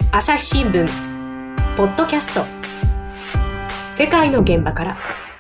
朝日新聞ポッドキャスト、世界の現場から。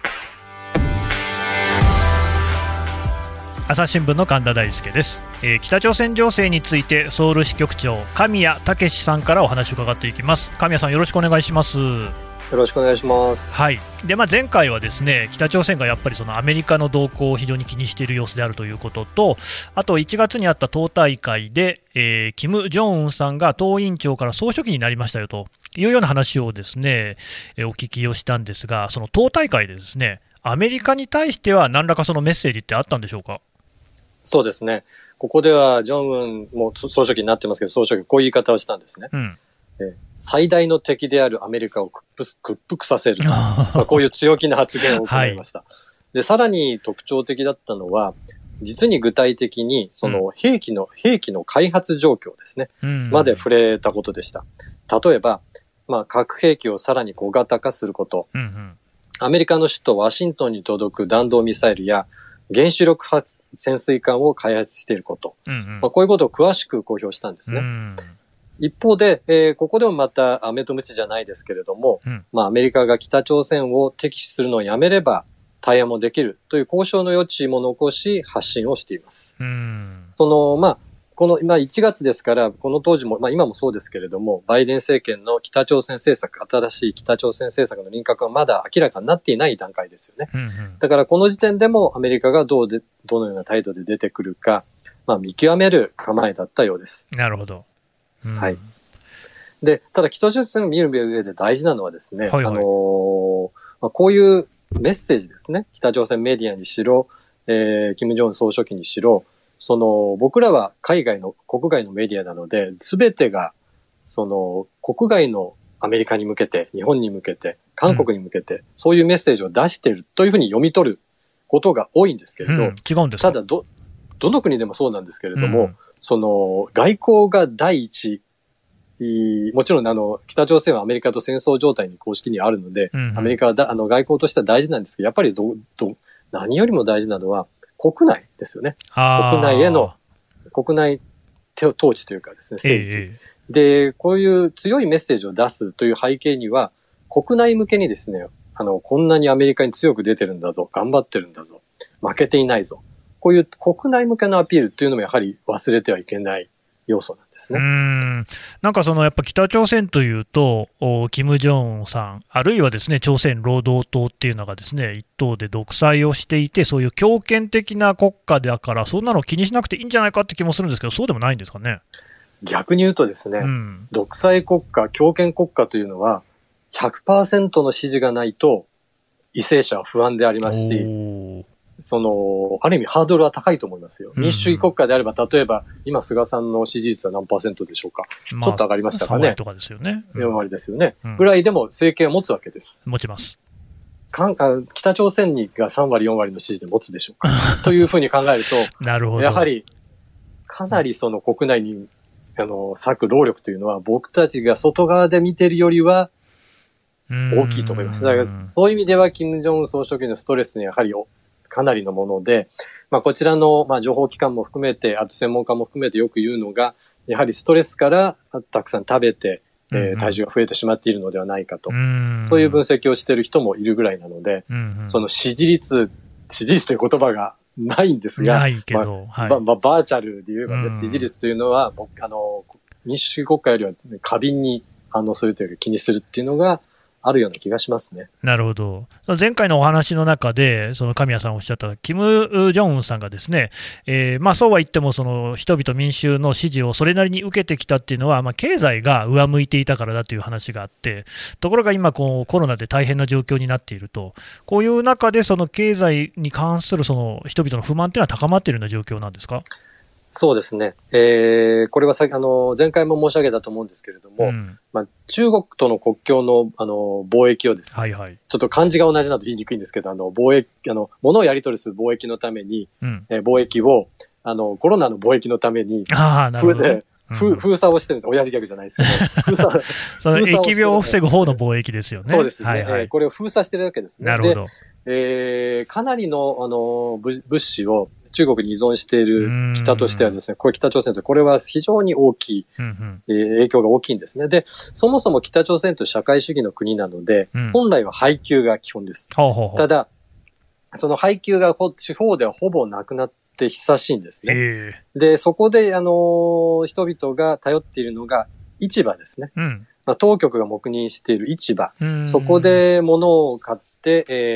朝日新聞の神田大輔です。北朝鮮情勢についてソウル支局長神谷武さんからお話を伺っていきます。神谷さん、よろしくお願いします。 よろしくお願いします。 はい。で、前回はですね、北朝鮮がやっぱりそのアメリカの動向を非常に気にしている様子であるということと、あと1月にあった党大会で、金正恩さんが党委員長から総書記になりましたよというような話をですね、お聞きをしたんですが、その党大会でですね、アメリカに対しては何らかそのメッセージってあったんでしょうか。 そうですね。ここではジョンウンも総書記になってますけど、総書記こういう言い方をしたんですね。最大の敵であるアメリカを屈服させる。こういう強気な発言を行いました。はい、で、さらに特徴的だったのは、実に具体的に、その兵器の開発状況ですね。まで触れたことでした。例えば、核兵器をさらに小型化すること。アメリカの首都ワシントンに届く弾道ミサイルや原子力発潜水艦を開発していること。こういうことを詳しく公表したんですね。一方で、ここでもまた飴と鞭じゃないですけれども、アメリカが北朝鮮を敵視するのをやめれば対話もできるという交渉の余地も残し発信をしています。この今1月ですから、この当時も、今もそうですけれども、バイデン政権の北朝鮮政策、新しい北朝鮮政策の輪郭はまだ明らかになっていない段階ですよね。だからこの時点でもアメリカがどのような態度で出てくるか、見極める構えだったようです。 なるほど。 はい。で、ただ北朝鮮を見る上で大事なのはですね、こういうメッセージですね、北朝鮮メディアにしろ、金正恩総書記にしろ、僕らは国外のメディアなので、すべてが、国外のアメリカに向けて、日本に向けて、韓国に向けて、そういうメッセージを出しているというふうに読み取ることが多いんですけれど、 違うんですか？ ただどの国でもそうなんですけれども、外交が第一、もちろん北朝鮮はアメリカと戦争状態に公式にあるので、アメリカは外交としては大事なんですけど、やっぱり何よりも大事なのは国内ですよね。国内統治というかですね、政治。で、こういう強いメッセージを出すという背景には、国内向けにですね、こんなにアメリカに強く出てるんだぞ、頑張ってるんだぞ、負けていないぞ。こういう国内向けのアピールというのもやはり忘れてはいけない要素なんですね。 なんかやっぱ北朝鮮というと、金正恩さん、あるいはですね、朝鮮労働党っていうのがですね、一党で独裁をしていて、そういう強権的な国家だから、そんなの気にしなくていいんじゃないかって気もするんですけど、そうでもないんですかね。 逆に言うとですね、独裁国家、強権国家というのは、100% の支持がないと、為政者は不安でありますし、ある意味ハードルは高いと思いますよ。民主主義国家であれば、例えば、今、菅さんの支持率は何%でしょうか。ちょっと上がりましたかね。 3割とかですよね。 4割ですよね。ぐらいでも政権を持つわけです。 持ちます。 北朝鮮が3割、4割の支持で持つでしょうか。というふうに考えると、 なるほど。 やはり、かなり国内に、割く労力というのは、僕たちが外側で見ているよりは、大きいと思います。だから、そういう意味では、金正恩総書記のストレスにやはり、かなりのもので、こちらの、情報機関も含めて、あと専門家も含めてよく言うのが、やはりストレスからたくさん食べて、体重が増えてしまっているのではないかと。そういう分析をしている人もいるぐらいなので、その支持率という言葉がないんですが、 ないけど、 バーチャルで言えばね、支持率というのは、民主主義国家よりは過敏に反応するというか気にするっていうのが、あるような気がしますね。 なるほど。前回のお話の中で、神谷さんおっしゃった金正恩さんがですね、そうは言っても人々民衆の支持をそれなりに受けてきたっていうのは、経済が上向いていたからだという話があって、ところが今コロナで大変な状況になっていると、こういう中で経済に関する人々の不満っていうのは高まっているような状況なんですか？ そうですね。これは前回も申し上げたと思うんですけれども、中国との国境の、貿易をですね、ちょっと漢字が同じなど言いにくいんですけど、物をやり取りする貿易のために、貿易を、コロナの貿易のために、封鎖をしてるんです。親父ギャグじゃないですけど。 疫病を防ぐ方の貿易ですよね。 そうですね。これを封鎖してるわけですね。 なるほど。 かなりの、物資を中国に依存している北としてはですね、これ北朝鮮とこれは非常に大きい、影響が大きいんですね。で、そもそも北朝鮮と社会主義の国なので、本来は配給が基本です。ただ、その配給が地方ではほぼなくなって久しいんですね。で、そこで、人々が頼っているのが市場ですね。当局が黙認している市場。そこで物を買って、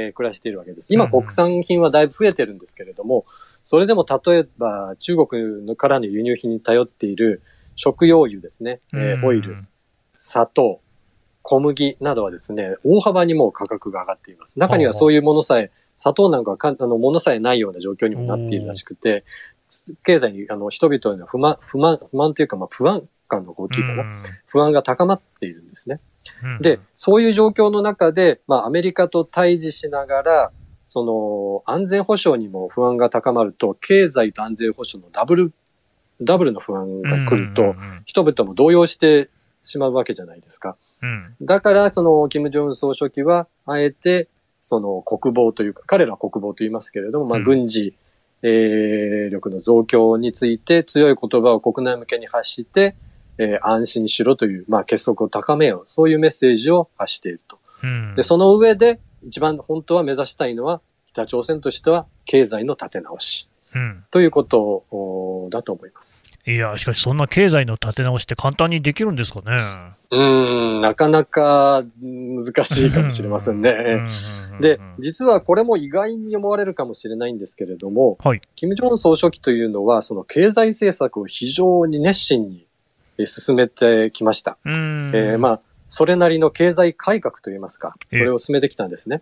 暮らしているわけです。今、国産品はだいぶ増えてるんですけれども、それでも例えば中国からの輸入品に頼っている食用油ですね、オイル、砂糖、小麦などはですね、大幅にもう価格が上がっています。中にはそういうものさえ、砂糖なんかはものさえないような状況にもなっているらしくて、経済に人々への不満というか、不安感の大きいかな、不安が高まっているんですね。で、そういう状況の中で、アメリカと対峙しながら、その安全保障にも不安が高まると、経済と安全保障のダブルの不安が来ると、人々も動揺してしまうわけじゃないですか。だから、金正恩総書記は、あえて、国防というか、彼らは国防と言いますけれども、軍事、力の増強について強い言葉を国内向けに発して、安心しろという、結束を高めよう。そういうメッセージを発していると。で、その上で、一番本当は目指したいのは、北朝鮮としては経済の立て直し。ということだと思います。 いや、しかしそんな経済の立て直しって簡単にできるんですかね。 なかなか難しいかもしれませんね。で、実はこれも意外に思われるかもしれないんですけれども、金正恩総書記というのは、その経済政策を非常に熱心に進めてきました。それなりの経済改革といいますか、それを進めてきたんですね。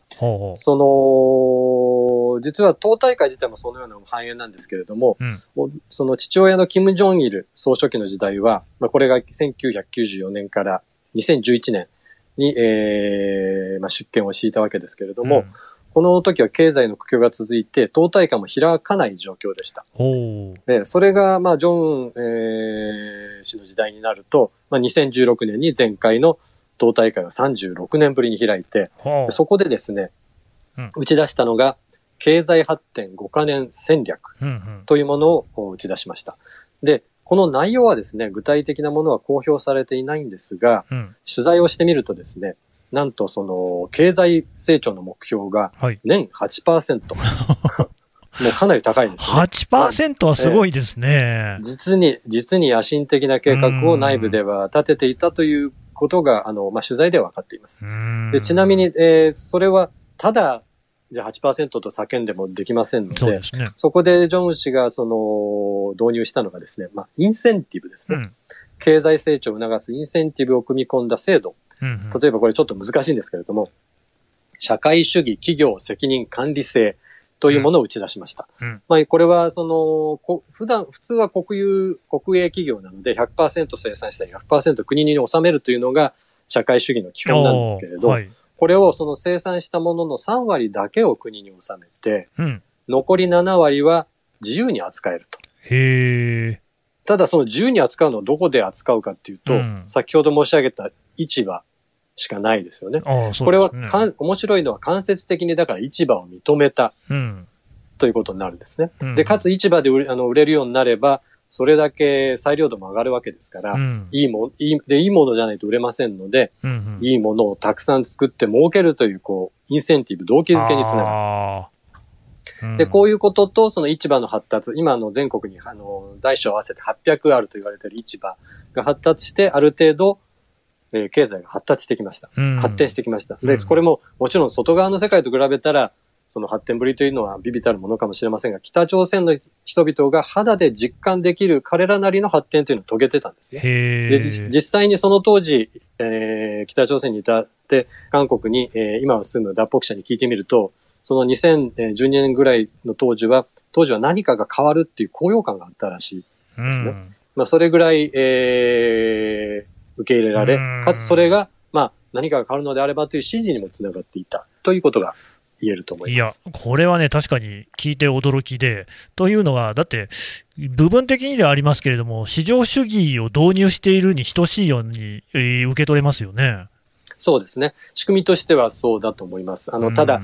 実は党大会自体もそのような繁栄なんですけれども、その父親の金正日総書記の時代は、これが1994年から2011年に、出権を敷いたわけですけれども、この時は経済の苦境が続いて、党大会も開かない状況でした。で、それが、ジョンウン、氏の時代になると、2016年に前回の党大会を36年ぶりに開いて、そこでですね、打ち出したのが、経済発展5カ年戦略というものを打ち出しました。で、この内容はですね、具体的なものは公表されていないんですが、取材をしてみるとですね、なんとその経済成長の目標が年 8%、もうかなり高いですね。 8% はすごいですね。 実に野心的な計画を内部では立てていたということが、取材では分かっています。で、ちなみに、それはただじゃあ 8% と叫んでもできませんので、そこでジョンウン氏が導入したのがですね、インセンティブですね。経済成長を促すインセンティブを組み込んだ制度。例えばこれちょっと難しいんですけれども、社会主義企業責任管理制というものを打ち出しました。これは普通は国営企業なので 100% 生産したり 100% 国に納めるというのが社会主義の基本なんですけれど、これをその生産したものの3割だけを国に納めて、残り7割は自由に扱えると。ただその自由に扱うのをどこで扱うかっていうと、先ほど申し上げた市場しかないですよね。これは面白いのは間接的にだから市場を認めた、ということになるんですね。で、かつ市場で売れるようになれば、それだけ裁量度も上がるわけですから、いいものじゃないと売れませんので、いいものをたくさん作って儲けるという、インセンティブ、動機づけにつながる。で、こういうことと、その市場の発達、今全国に大小合わせて800あると言われている市場が発達して、ある程度、経済が発展してきました。で、これももちろん外側の世界と比べたら、その発展ぶりというのは微々たるものかもしれませんが、北朝鮮の人々が肌で実感できる彼らなりの発展というのを遂げてたんですね。で、実際にその当時、北朝鮮にいたって韓国に、今は住む脱北者に聞いてみると、その2012年ぐらいの当時は何かが変わるっていう高揚感があったらしいですね。それぐらい、受け入れられ、かつそれが、何かが変わるのであればという指示にもつながっていたということが言えると思います。 いや、これはね、確かに聞いて驚きで、というのは、だって、部分的にではありますけれども、市場主義を導入しているに等しいように、受け取れますよね。 そうですね。仕組みとしてはそうだと思います。ただ、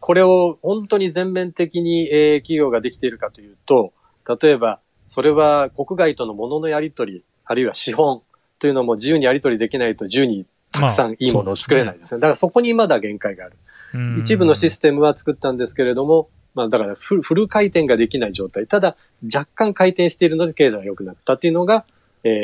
これを本当に全面的に、企業ができているかというと、例えば、それは国外との物のやり取り、あるいは資本というのも自由にやり取りできないと自由にたくさんいいものを作れないですね。だからそこにまだ限界がある。一部のシステムは作ったんですけれども、だからフル回転ができない状態。ただ、若干回転しているので経済が良くなったというのが、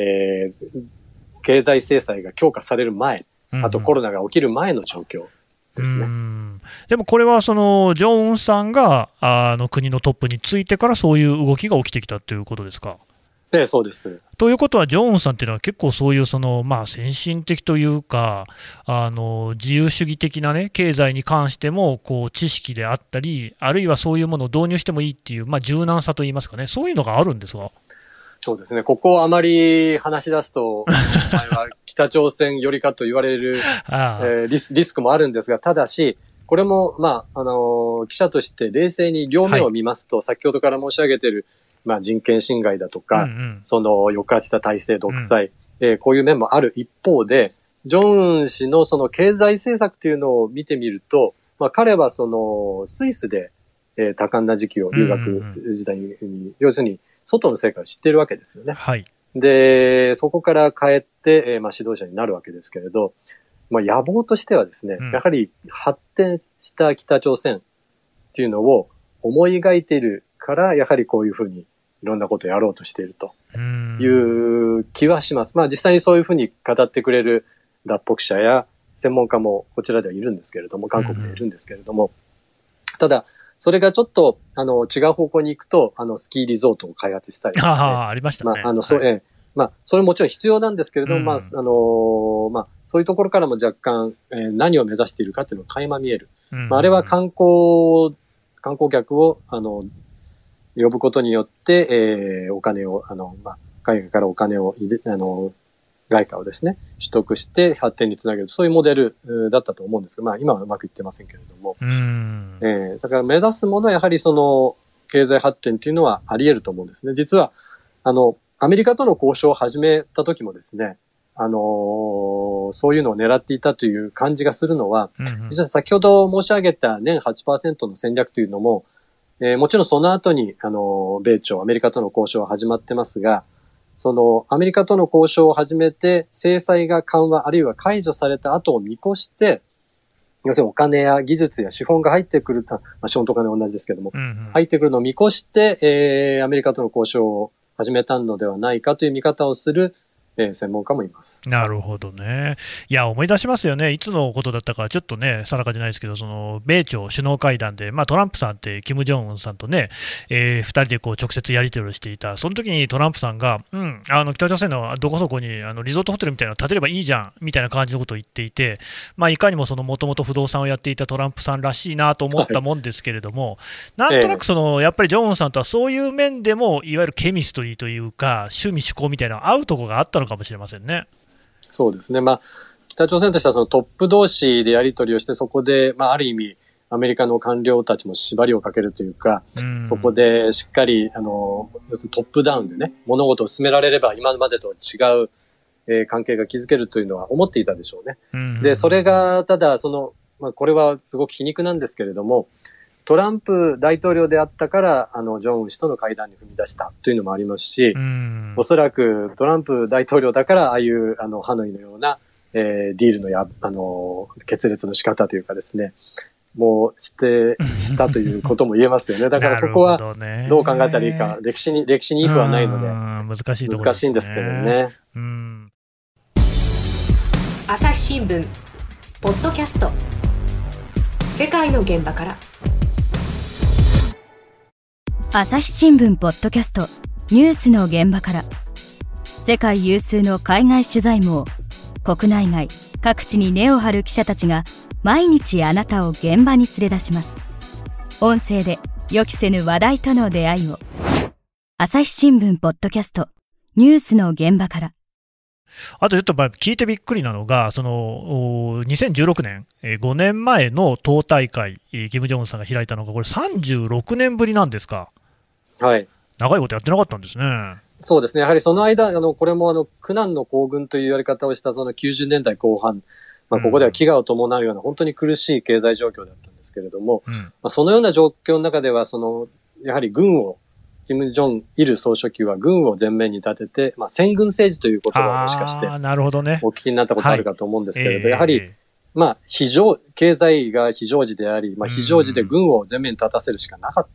経済制裁が強化される前、あとコロナが起きる前の状況ですね。 でもこれはジョンウンさんが国のトップについてからそういう動きが起きてきたということですか。 そうです。 ということは、ジョンウンさんっていうのは結構そういう先進的というか、自由主義的なね、経済に関しても、知識であったり、あるいはそういうものを導入してもいいっていう、柔軟さといいますかね、そういうのがあるんですか。 そうですね。ここをあまり話し出すと、お前は北朝鮮よりかと言われるリスクもあるんですが、ただし、これも、記者として冷静に両面を見ますと、先ほどから申し上げている、人権侵害だとか、その抑圧した体制、独裁、こういう面もある一方で、ジョンウン氏のその経済政策というのを見てみると、彼はスイスで、多感な時期を留学時代に、要するに外の世界を知っているわけですよね。 はい。 で、そこから帰って、指導者になるわけですけれど、野望としてはですね、やはり発展した北朝鮮っていうのを思い描いているから、やはりこういうふうにいろんなことをやろうとしているという気はします。実際にそういうふうに語ってくれる脱北者や専門家もこちらではいるんですけれども、韓国でいるんですけれども、ただ、それがちょっと、違う方向に行くと、スキーリゾートを開発したりですね。 ありましたね。 それもちろん必要なんですけれども、そういうところからも若干、何を目指しているかっていうのが垣間見える。あれは観光客を、呼ぶことによって、お金を、海外からお金を外貨をですね、取得して発展につなげる、そういうモデルだったと思うんですけど、今はうまくいってませんけれども。だから目指すものはやはり経済発展っていうのはあり得ると思うんですね。実は、アメリカとの交渉を始めた時もですね、そういうのを狙っていたという感じがするのは、実は先ほど申し上げた年 8% の戦略というのも、もちろんその後に、米朝、アメリカとの交渉は始まってますが、アメリカとの交渉を始めて、制裁が緩和、あるいは解除された後を見越して、要するにお金や技術や資本が入ってくる、資本とお金は同じですけども、入ってくるのを見越して、アメリカとの交渉を始めたのではないかという見方をする、専門家もいます。 なるほどね。いや、思い出しますよね。いつのことだったか、ちょっとね、定かじゃないですけど、米朝首脳会談で、トランプさんって、キム・ジョンウンさんとね、二人で直接やり取りをしていた。その時にトランプさんが、北朝鮮のどこそこにリゾートホテルみたいなの建てればいいじゃん、みたいな感じのことを言っていて、いかにももともと不動産をやっていたトランプさんらしいなと思ったもんですけれども、なんとなくやっぱりジョンウンさんとはそういう面でも、いわゆるケミストリーというか、趣味嗜好みたいな合うところがあったのかもしれませんね。 そうですね。北朝鮮としてはトップ同士でやり取りをして、そこで、ある意味、アメリカの官僚たちも縛りをかけるというか、そこでしっかり、要するにトップダウンでね、物事を進められれば今までと違う、関係が築けるというのは思っていたでしょうね。で、それが、ただ、これはすごく皮肉なんですけれども、トランプ大統領であったから、ジョンウン氏との会談に踏み出したというのもありますし、おそらくトランプ大統領だから、ああいう、ハノイのような、ディールの決裂の仕方というかですね、もうしたということも言えますよね。だからそこは、どう考えたらいいか、歴史にイフはないので、 難しいんですけどね。 朝日新聞、ポッドキャスト、世界の現場から。 朝日新聞ポッドキャストニュースの現場から、世界有数の海外取材網、国内外各地に根を張る記者たちが毎日あなたを現場に連れ出します。音声で予期せぬ話題との出会いを。朝日新聞ポッドキャストニュースの現場から。 あとちょっと聞いてびっくりなのが、2016年、5年前の党大会、キム・ジョンウンさんが開いたのが、これ36年ぶりなんですか。 はい。 長いことやってなかったんですね。 そうですね。やはりその間、これも苦難の行軍というやり方をした90年代後半、ここでは飢餓を伴うような本当に苦しい経済状況だったんですですけれども、そのような状況の中では、やはり金正日総書記は軍を前面に立てて、先軍政治という言葉をもしかして、 なるほどね。 お聞きになったことあるかと思うんですけれど、やはり、経済が非常時であり、非常時で軍を前面に立たせるしかなかった。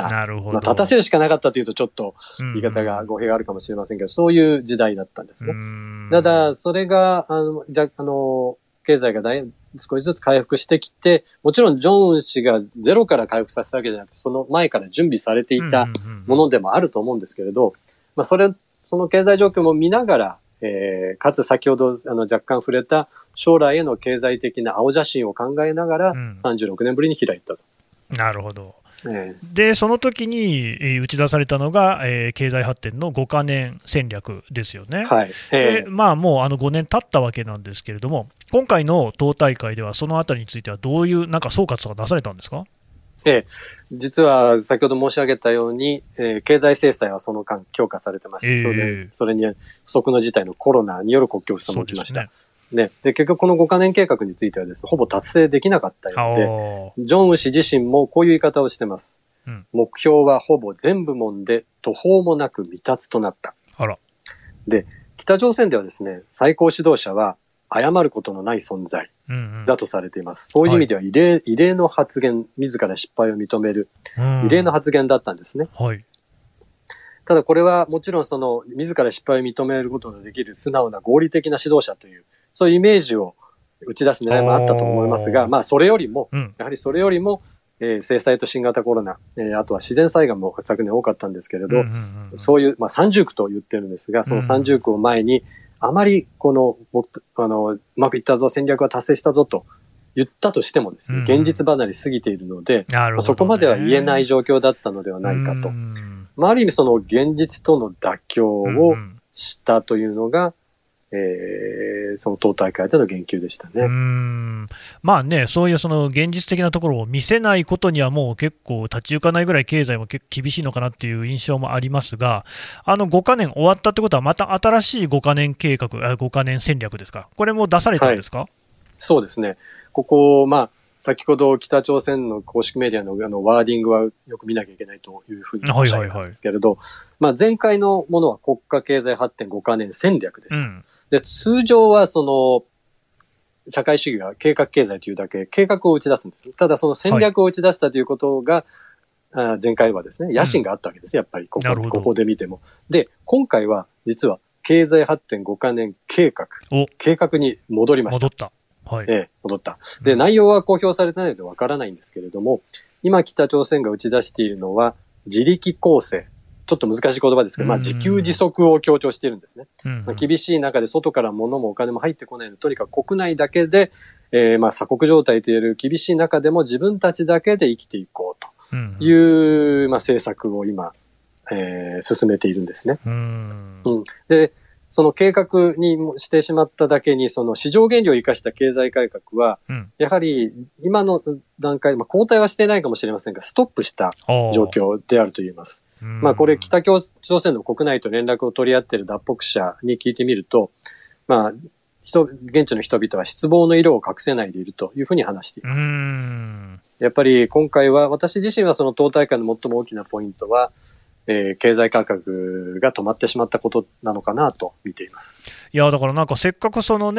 なるほど。 立たせるしかなかったというとちょっと言い方が語弊があるかもしれませんけど、そういう時代だったんですね。ただ、それが、経済が少しずつ回復してきて、もちろんジョンウン氏がゼロから回復させたわけじゃなくて、その前から準備されていたものでもあると思うんですけれど、その経済状況も見ながら、かつ先ほど若干触れた将来への経済的な青写真を考えながら、36年ぶりに開いたと。 なるほど。で、その時に打ち出されたのが、経済発展の5カ年戦略ですよね。 はい。 で、もう5年経ったわけなんですけれども、今回の党大会では、そのあたりについては、どういう総括とか出されたんですか？ 実は先ほど申し上げたように、経済制裁はその間強化されてますし、それに不測の事態のコロナによる国境封鎖も起きました。で、結局この5カ年計画についてはですね、ほぼ達成できなかったようで、ジョンウン氏自身もこういう言い方をしてます。目標はほぼ全部門で途方もなく未達となった。で、北朝鮮ではですね、最高指導者は謝ることのない存在だとされています。そういう意味では異例の発言、自ら失敗を認める異例の発言だったんですね。ただこれはもちろん自ら失敗を認めることのできる素直な合理的な指導者という、そういうイメージを打ち出す狙いもあったと思いますが、それよりも、やはりそれよりも、制裁と新型コロナ、あとは自然災害も昨年多かったんですけれど、そういう、三重苦と言ってるんですが、その三重苦を前に、あまりうまくいったぞ、戦略は達成したぞと言ったとしてもですね、現実離れすぎているので、そこまでは言えない状況だったのではないかと。ある意味現実との妥協をしたというのが、その党大会での言及でしたね。 そういう現実的なところを見せないことにはもう結構立ち行かないぐらい経済も結構厳しいのかなっていう印象もありますが、5カ年終わったってことはまた新しい5カ年計画、5カ年戦略ですか、これも出されたんですか？ そうですね。ここ、先ほど北朝鮮の公式メディアのワーディングはよく見なきゃいけないというふうにおっしゃったんですけれど、前回のものは国家経済発展5カ年戦略でした。で、通常は社会主義が計画経済というだけ計画を打ち出すんです。ただその戦略を打ち出したということが、前回はですね、野心があったわけですね、やっぱりここで見ても。で、今回は実は経済発展5カ年計画に戻りました。戻った。で、内容は公表されてないのでわからないんですけれども、今北朝鮮が打ち出しているのは自力更生。ちょっと難しい言葉ですけど、自給自足を強調しているんですね。厳しい中で外から物もお金も入ってこないので、とにかく国内だけで、鎖国状態といえる厳しい中でも自分たちだけで生きていこうという、政策を今、進めているんですね。で、その計画にしてしまっただけに、市場原理を生かした経済改革は、やはり今の段階、後退はしていないかもしれませんが、ストップした状況であると言えます。これ北朝鮮の国内と連絡を取り合っている脱北者に聞いてみると、現地の人々は失望の色を隠せないでいるというふうに話しています。やっぱり今回は、私自身はその党大会の最も大きなポイントは、経済改革が止まってしまったことなのかなと見ています。 いや、だからせっかく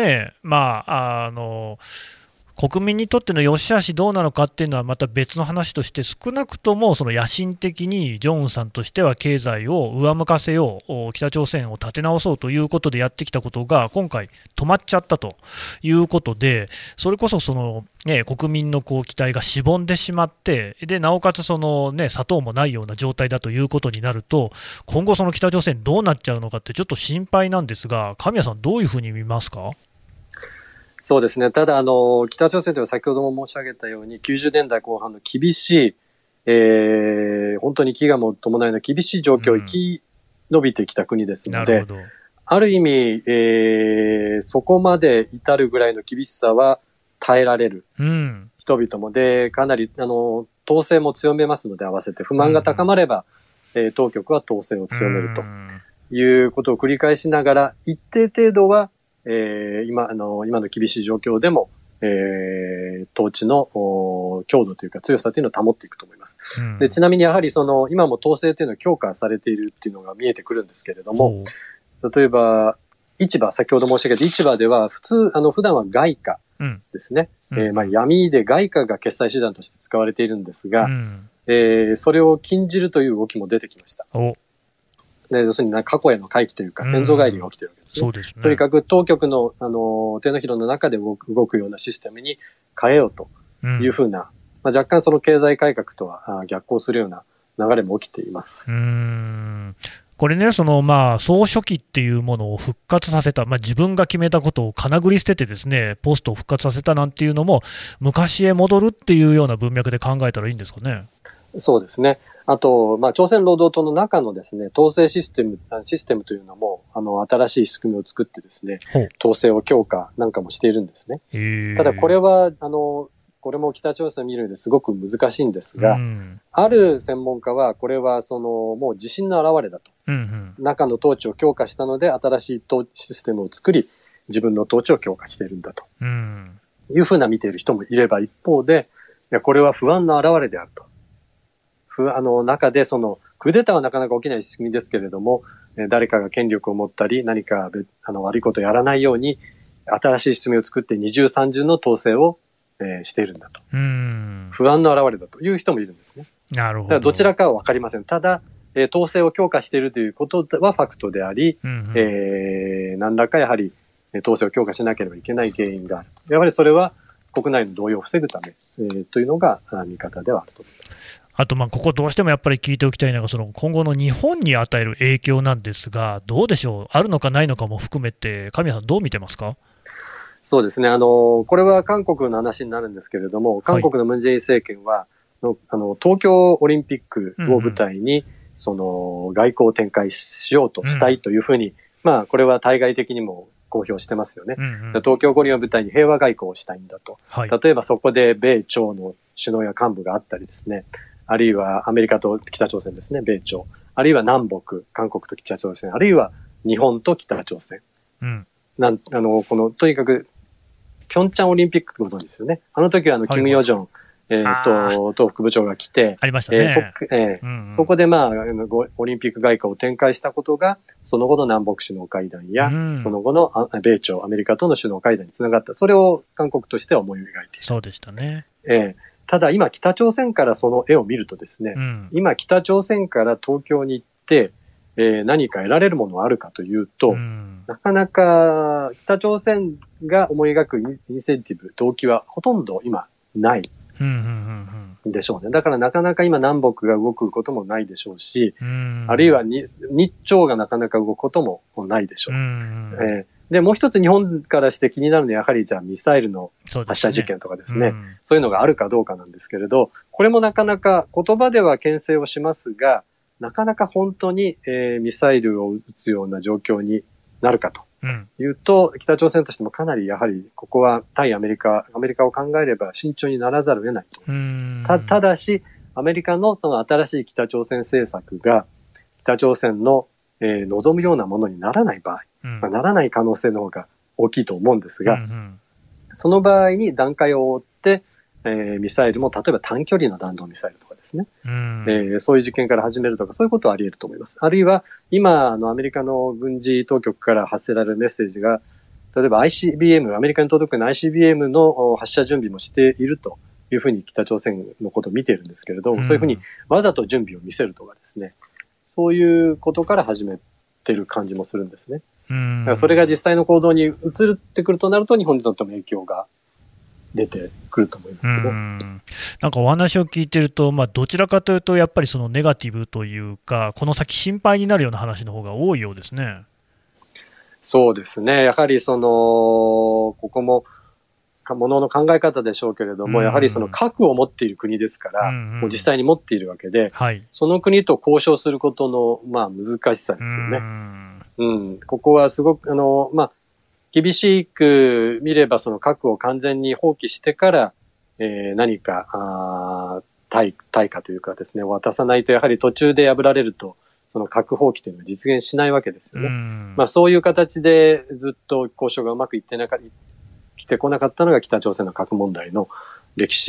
国民にとっての良し悪しどうなのかっていうのはまた別の話として、少なくとも野心的にジョンウンさんとしては経済を上向かせよう、北朝鮮を立て直そうということでやってきたことが今回止まっちゃったということで、それこそ国民の期待がしぼんでしまって、でなおかつ砂糖もないような状態だということになると、今後北朝鮮どうなっちゃうのかってちょっと心配なんですが、神谷さんどういうふうに見ますか？ そうですね。ただ、北朝鮮では先ほども申し上げたように、90年代後半の厳しい、本当に飢餓も伴うような厳しい状況を生き延びてきた国ですので、ある意味、そこまで至るぐらいの厳しさは耐えられる人々も、で、かなり、統制も強めますので、合わせて不満が高まれば、当局は統制を強めるということを繰り返しながら、一定程度は、今の厳しい状況でも、統治の強度というか強さというのを保っていくと思います。で、ちなみにやはり今も統制というのは強化されているっていうのが見えてくるんですけれども、例えば、市場、先ほど申し上げた市場では、普段は外貨ですね。闇で外貨が決済手段として使われているんですが、それを禁じるという動きも出てきました。要するに過去への回帰というか、先祖返りが起きているわけですね。そうですね。とにかく当局の、手のひらの中で動くようなシステムに変えようというふうな、若干その経済改革とは逆行するような流れも起きています。 これね、総書記っていうものを復活させた、自分が決めたことをかなぐり捨ててですね、ポストを復活させたなんていうのも、昔へ戻るっていうような文脈で考えたらいいんですかね。 そうですね。あと、朝鮮労働党の中のですね、統制システムというのも、新しい仕組みを作ってですね、統制を強化なんかもしているんですね。ただこれは、これも北朝鮮を見る上ですごく難しいんですが、ある専門家は、これはもう自信の表れだと。中の統治を強化したので、新しいシステムを作り、自分の統治を強化しているんだと。いうふうな見ている人もいれば、一方で、いや、これは不安の表れであると。中でクーデターはなかなか起きない仕組みですけれども、誰かが権力を持ったり、何か悪いことをやらないように、新しい仕組みを作って二重三重の統制を、しているんだと。不安の表れだという人もいるんですね。 なるほど。 だからどちらかはわかりません。ただ、統制を強化しているということはファクトであり、何らかやはり統制を強化しなければいけない原因がある。やはりそれは国内の動揺を防ぐため、というのが見方ではあると思います。 あと、ここどうしてもやっぱり聞いておきたいのが、今後の日本に与える影響なんですが、どうでしょう、あるのかないのかも含めて、神谷さん、どう見てますか？ そうですね。これは韓国の話になるんですけれども、韓国のムン・ジェイン政権は、東京オリンピックを舞台に、外交を展開しようとしたいというふうに、これは対外的にも公表してますよね。東京五輪を舞台に平和外交をしたいんだと。例えばそこで米朝の首脳や幹部があったりですね、あるいはアメリカと北朝鮮ですね、米朝。あるいは南北、韓国と北朝鮮。あるいは日本と北朝鮮。とにかく、平昌オリンピックご存知ですよね。あの時はキム・ヨジョン、党副部長が来て、 ありましたね。 そこでオリンピック外交を展開したことが、その後の南北首脳会談や、その後の米朝、アメリカとの首脳会談につながった。それを韓国としては思い描いている。 そうでしたね。 ただ今北朝鮮からその絵を見るとですね、今北朝鮮から東京に行って、何か得られるものはあるかというと、なかなか北朝鮮が思い描くインセンティブ、動機はほとんど今ないでしょうね。だからなかなか今南北が動くこともないでしょうし、あるいは日朝がなかなか動くこともないでしょう。で、もう一つ日本からして気になるのはやはりじゃあミサイルの発射実験とかですね。そういうのがあるかどうかなんですけれど、これもなかなか言葉では牽制をしますが、なかなか本当に、ミサイルを撃つような状況になるかというと、北朝鮮としてもかなりやはりここは対アメリカを考えれば慎重にならざるを得ないと思います。ただし、アメリカのその新しい北朝鮮政策が北朝鮮の、望むようなものにならない場合、ならない可能性の方が大きいと思うんですが、その場合に段階を追って、ミサイルも例えば短距離の弾道ミサイルとかですね、そういう実験から始めるとか、そういうことはあり得ると思います。あるいは今アメリカの軍事当局から発せられるメッセージが、例えば ICBM、アメリカに届くような ICBM の発射準備もしているというふうに北朝鮮のことを見ているんですけれど、そういうふうにわざと準備を見せるとかですね、そういうことから始めている感じもするんですね。だからそれが実際の行動に移ってくるとなると、日本にとっても影響が出てくると思いますね。 なんかお話を聞いてると、どちらかというと、やっぱりそのネガティブというか、この先心配になるような話の方が多いようですね。 そうですね。やはりここも、ものの考え方でしょうけれども、やはり核を持っている国ですから、もう実際に持っているわけで、その国と交渉することの、難しさですよね。ここはすごく、厳しく見ればその核を完全に放棄してから、何か、対価というかですね、渡さないとやはり途中で破られると、その核放棄というのは実現しないわけですよね。そういう形でずっと交渉がうまくいってきてこなかったのが北朝鮮の核問題の歴史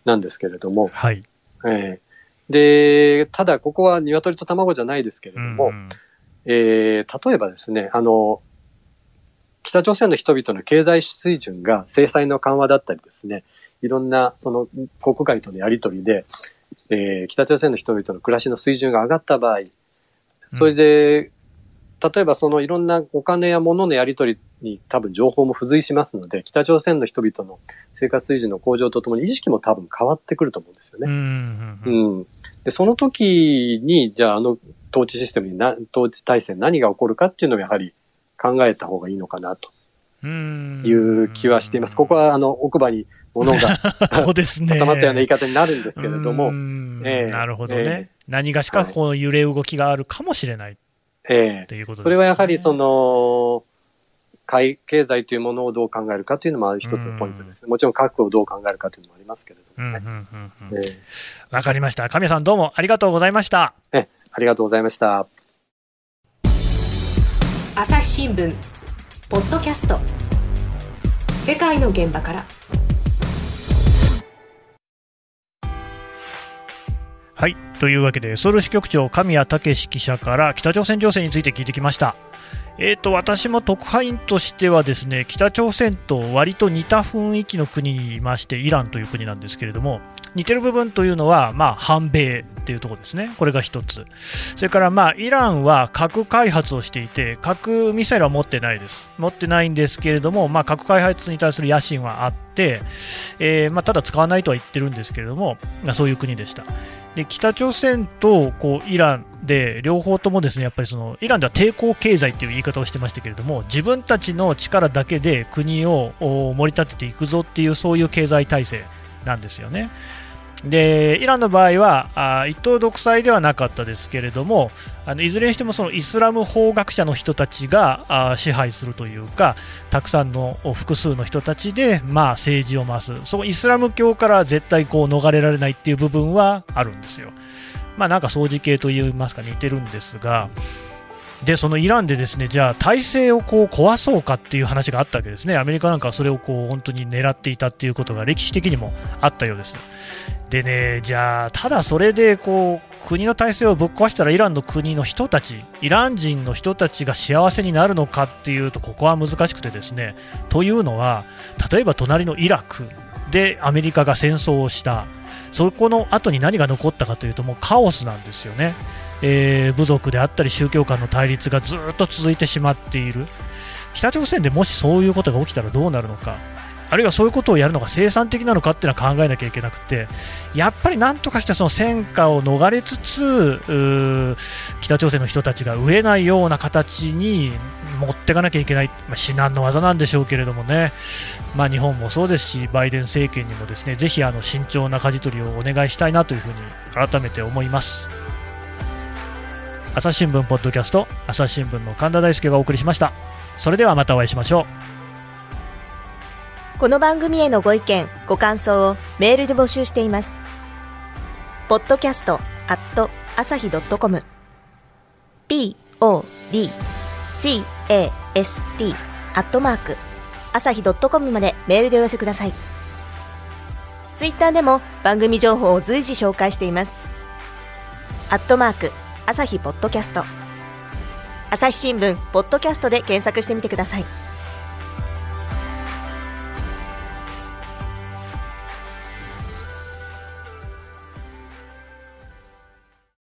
なんですけれども、 はい。 で、ただここは鶏と卵じゃないですけれども、例えばですね、北朝鮮の人々の経済水準が制裁の緩和だったりですね、いろんなその国外とのやり取りで、北朝鮮の人々の暮らしの水準が上がった場合、それで、例えばそのいろんなお金や物のやり取りに多分情報も付随しますので、北朝鮮の人々の生活水準の向上とともに意識も多分変わってくると思うんですよね。で、その時に、じゃあ統治システムに統治体制に何が起こるかっていうのをやはり考えた方がいいのかなという気はしています。ここは奥歯に物がそうですね、 固まったような言い方になるんですけれども。 なるほどね。何がしかこの揺れ動きがあるかもしれない。ということですね。 それはやはりその、経済というものをどう考えるかというのも一つのポイントですね。もちろん核をどう考えるかというのもありますけれどもね。 わかりました。神谷さんどうもありがとうございました。 ありがとうございました。 朝日新聞ポッドキャスト世界の現場から。 はい、というわけでソウル支局長神谷武記者から北朝鮮情勢について聞いてきました。私も特派員としてはですね、北朝鮮と割と似た雰囲気の国にいまして、イランという国なんですけれども、似てる部分というのは、反米っていうところですね。これが一つ。それからイランは核開発をしていて、核ミサイルは持ってないです。持ってないんですけれども、核開発に対する野心はあって、ただ使わないとは言ってるんですけれども、そういう国でした。で、北朝鮮とイランで両方ともですね、やっぱりイランでは抵抗経済という言い方をしてましたけれども、自分たちの力だけで国を盛り立てていくぞっていう、そういう経済体制なんですよね。で、イランの場合は一党独裁ではなかったですけれども、いずれにしてもそのイスラム法学者の人たちが支配するというか、たくさんの複数の人たちで政治を回す、そのイスラム教から絶対逃れられないっていう部分はあるんですよ。なんか相似系といいますか似てるんですが、でそのイランでですね、じゃあ体制を壊そうかっていう話があったわけですね。アメリカなんかはそれを本当に狙っていたっていうことが歴史的にもあったようです。でね、じゃあただそれで国の体制をぶっ壊したらイランの国の人たち、イラン人の人たちが幸せになるのかっていうと、ここは難しくてですね、というのは例えば隣のイラクでアメリカが戦争をした、そこの後に何が残ったかというともうカオスなんですよね。部族であったり宗教間の対立がずっと続いてしまっている。北朝鮮でもしそういうことが起きたらどうなるのか、あるいはそういうことをやるのが生産的なのかっていうのは考えなきゃいけなくて、やっぱりなんとかしてその戦火を逃れつつ北朝鮮の人たちが飢えないような形に持っていかなきゃいけない、至難の技なんでしょうけれどもね、日本もそうですしバイデン政権にもですね、ぜひ慎重な舵取りをお願いしたいなというふうに改めて思います。朝日新聞ポッドキャスト、朝日新聞の神田大輔がお送りしました。それではまたお会いしましょう。この番組へのご意見ご感想をメールで募集しています。podcast@asahi.com podcast@asahi.com までメールでお寄せください。ツイッターでも番組情報を随時紹介しています。朝日ポッドキャスト、朝日新聞ポッドキャストで検索してみてください。